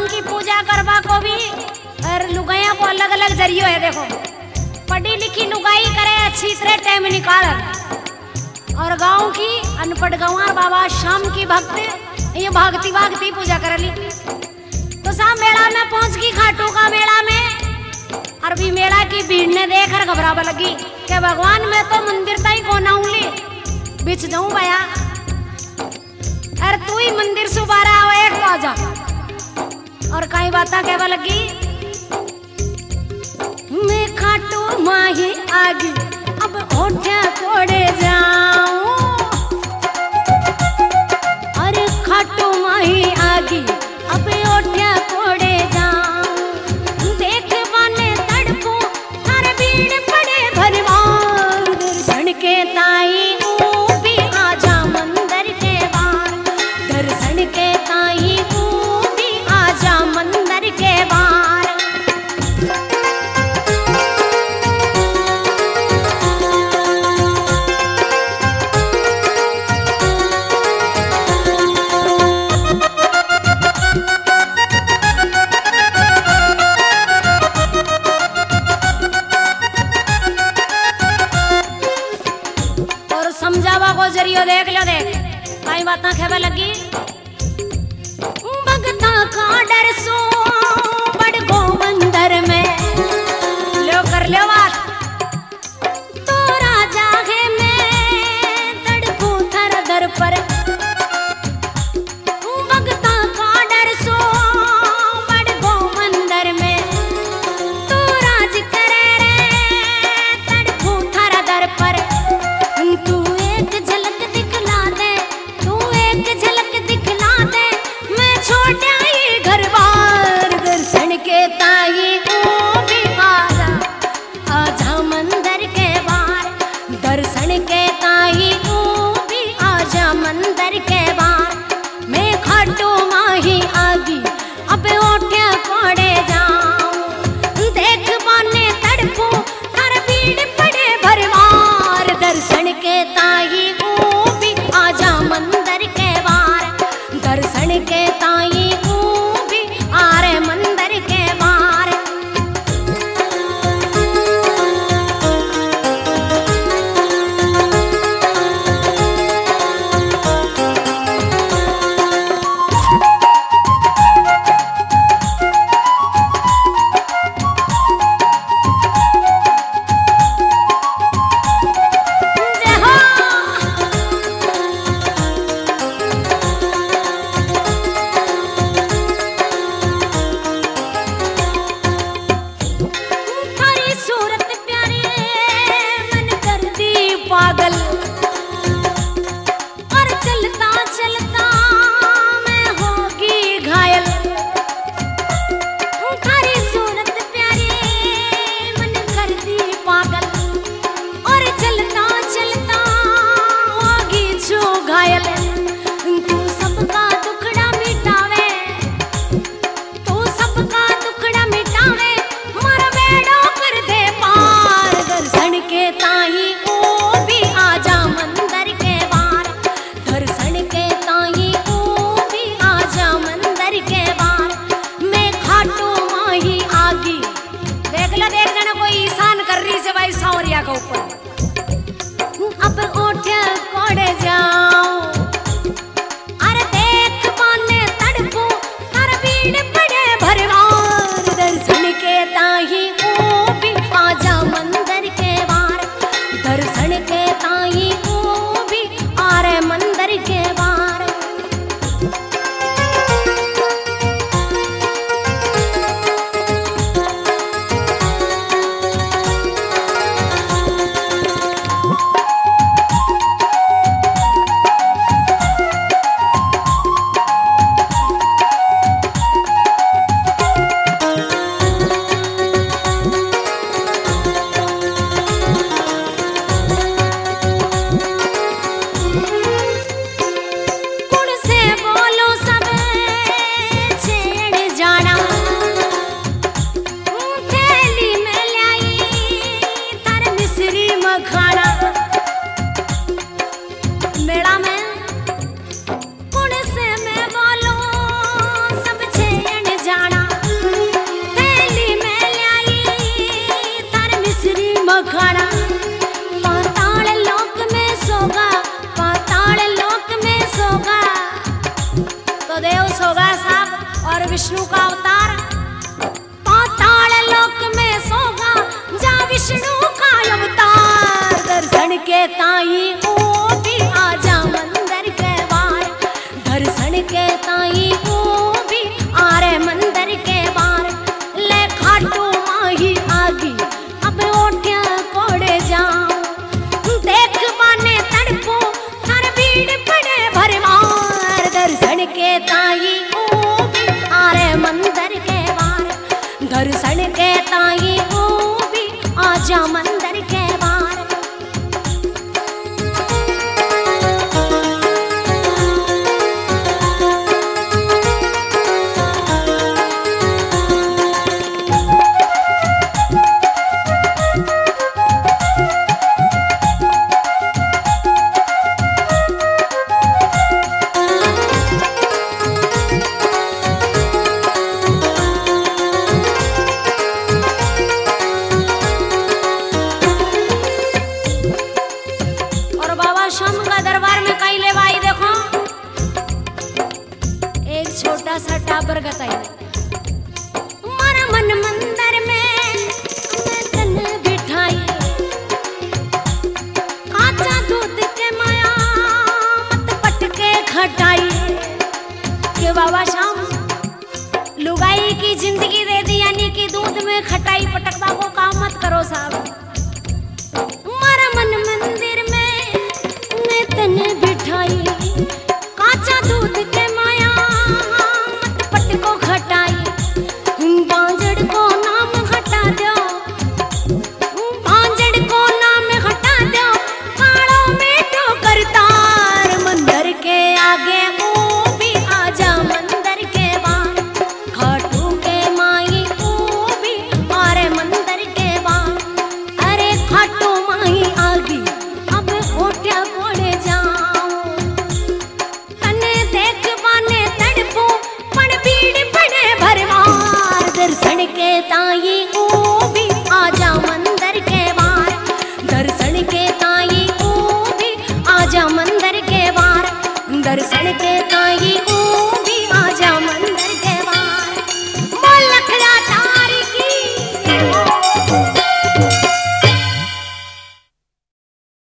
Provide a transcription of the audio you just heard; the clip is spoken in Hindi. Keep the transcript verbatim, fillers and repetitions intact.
भगवान की पूजा करवा को भी और लुगाइया को अलग अलग जरियो है। देखो पढ़ी लिखी लुगाई करे अच्छी तरह टाइम निकाल, और गांव की अनपढ़ गंवार बाबा शाम की भक्त ये भागती भागती पूजा कर ली। तो शाम मेला में पहुंच गई, खाटू का मेला में। अरबी मेला की भीड़ ने देखकर घबराने लगी कि भगवान मैं तो मंदिर तक को नाऊंगी, बिछ जाऊं भैया। अरे तू ही मंदिर सुबारा आओ एक तो आजा। और कई बातें कहवा लगी, मैं खाटू माही आगी अब ओठा कोड़े जाऊं। अरे खाटू माही आगी अब ओठा कोड़े जाऊं। देख बाने तड़पू थारे भीड़ पड़े भरवार। दर्शन के ताई ऊ भी आजा मंदिर के बाहर। दर्शन के ताई ऊ भी आजा मंदिर के बाहर। समझावा को जरियो देख लो, देख कई बातें कहवा लगी। भगता का डर सो बड़ गो मंदिर में लो कर लो बात। तो राजा है मैं तड़पू थर दर पर। भगता का डर सो बड़ गो मंदिर में। तो राज करे रे तड़पू थर दर पर। तू एक झलक दिखला दे, तू एक झलक दिखला दे, मैं छोड़ आई घर बार। दर्शन के ताई ओ भी आजा, आजा मंदिर के बाहर। दर्शन के ताई ओ भी आजा मंदिर के बाहर। मैं खाटू माही आगी अब ओठे कोड़े जाऊं। देख बाने तड़पू थारे भीड़ पड़े भरवार। दर्शन के ताई ऊ भी आजा मंदिर के बाहर। दर्शन के ताई ऊ भी आ रे मंदिर के बाहर। तो देव सोगा साहब और विष्णु का अवतार पाताल लोक में सोगा जा विष्णु का अवतार। दर्शन के ताई ओ भी आजा मंदिर के बाहर, दर्शन के ताई ओ भी आ रे मंदिर के बाहर। ले खाटू माही आगी अब ओठिया कोड़े जाऊं, देख माने तड़पो हर भीड़ पड़े भरमार। दर्शन के ताई ओ भी आ रे मंदिर के बाहर, दर्शन के ताई ओ भी आजा मंदिर के बाहर। छोटा सा टाबर गताई मारा मन मंदिर में मैं तन बिठाई, काचा दूध के माया मत पटके खटाई। के बाबा शाम लुगाई की जिंदगी दे दी यानी कि दूध में खटाई पटकवा को काम मत करो साहब। मारा मन मंदिर में मैं तन बिठाई, काचा दूध के माया को खटाई। बांजड़ को नाम हटा दो, बांजड़ को नाम हटा दो, कालों में ठोकर तार। मंदिर के आगे वो भी आजा मंदिर के बाहर, खाटू के माई वो भी आरे मंदिर के बाहर। अरे खाटू माई आगी अब ओठिया कोड़े जाऊं, तने देख बाने तड़पो पण भीड़ पड़े भरमार। दर्शन के ताई ओ भी आजा मंदिर के बाहर, दर्शन के ताई ओ भी आजा मंदिर के बाहर, दर्शन के ताई ओ भी आजा मंदिर के